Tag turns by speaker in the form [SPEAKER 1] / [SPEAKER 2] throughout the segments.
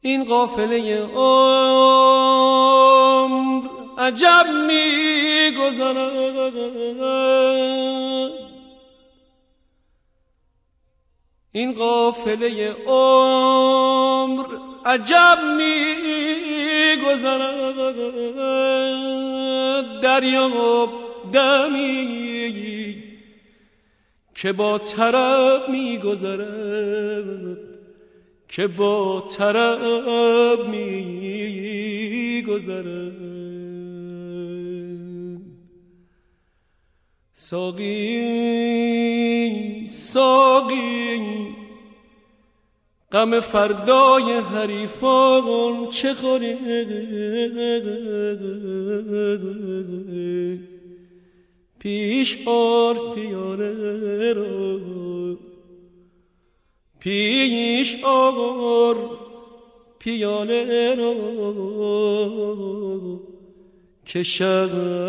[SPEAKER 1] این قافله عمر عجب می‌گذرد، این قافله عمر عجب می‌گذرد، دریاب دمی که با طرب می‌گذرد، که با طرب می‌گذرد. ساقی ساقی غم فردای حریفان چه خوری، پیش آر پیاله را، پیش آر پیاله را که شب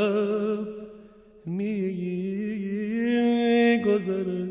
[SPEAKER 1] می‌گذرد.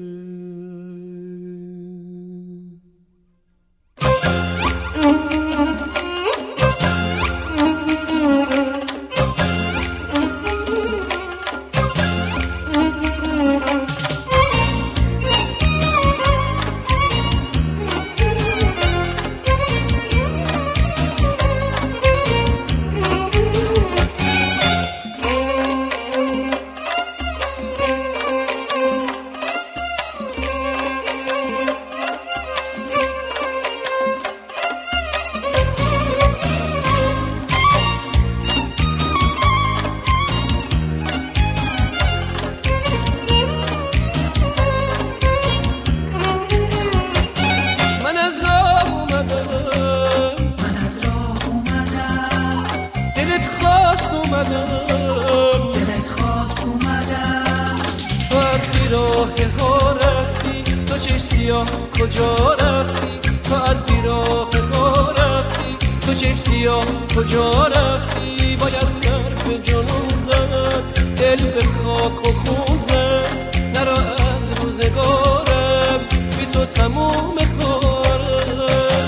[SPEAKER 2] دلت خواست اومدم،
[SPEAKER 1] تو از بیراه ها رفتی، تو چشم سیاه کجا رفتی، تو از بیراه ها رفتی، تو چشم سیاه کجا رفتی. باید سر به جنون زد، دل به خاک و خون زد، نرا از روزگارم بی تو تموم کارم.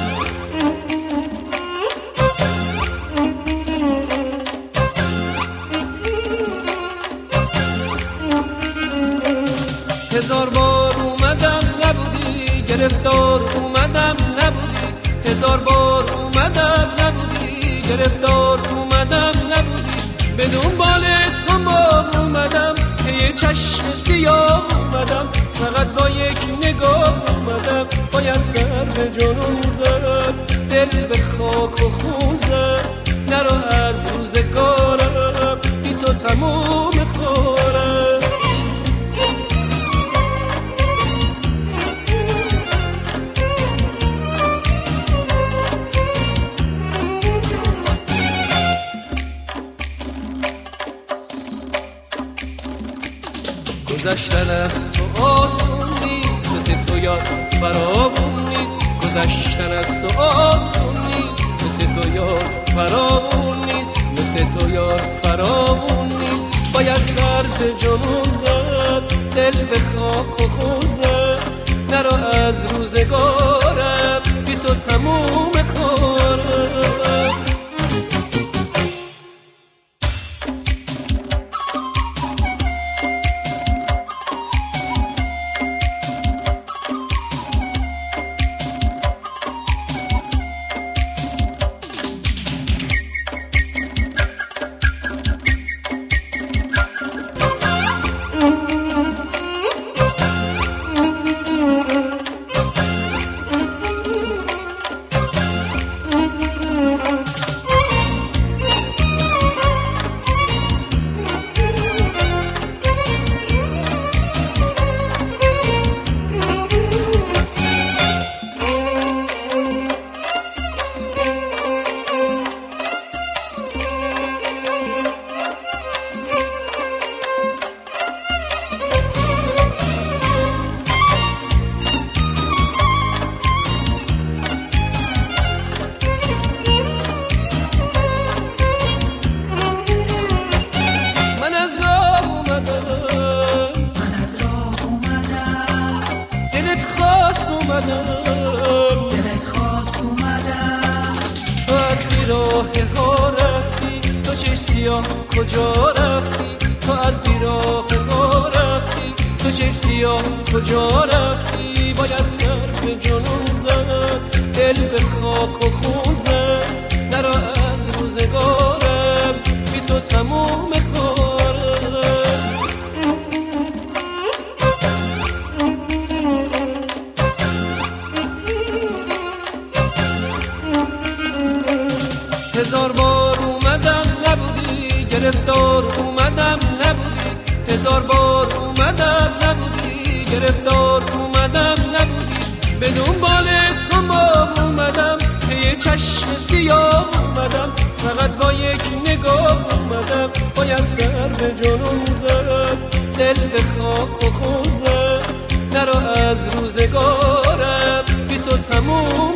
[SPEAKER 1] هزار بار اومدم نبودی، گرفتار اومدم نبودی، هزار بار اومدم نبودی، گرفتار اومدم نبودی. به دنبال تو ما اومدم که یه چشم سیاه اومدم، فقط با یک نگاه اومدم. باید سر به جنون زد، دل به خاک و خون زد، نرو از روزگارم بی تو تموم کارم. گذشتن از تو آسون نیست، مثل تو یار فراوون نیست. گذشتن از تو آسون نیست، مثل تو یار فراوون نیست، مثل تو یار فراوون نیست. باید سر به جنون زد، دل به خاک و خون زد، نرو از روزگارم بی تو تموم کارم. بی راه ها رفتی، تو چشم سیاه کجا رفتی، تو از بی راه ها رفتی، تو چشم سیاه کجا رفتی. باید سر به جنون زد، دل به خاک و خون زد، نرا از روزگارم بی تو تموم کارم. هزار بار اومدم نبودی، گرفتار اومدم نبودی، هزار بار اومدم نبودی، گرفتار اومدم نبودی. به دنبال تو ما اومدم، پی چشم سیاه اومدم، فقط با یک نگاه اومدم. باید سر به جنون زد، دل به خاک و خون زد، نرا از روزگارم بی تو تموم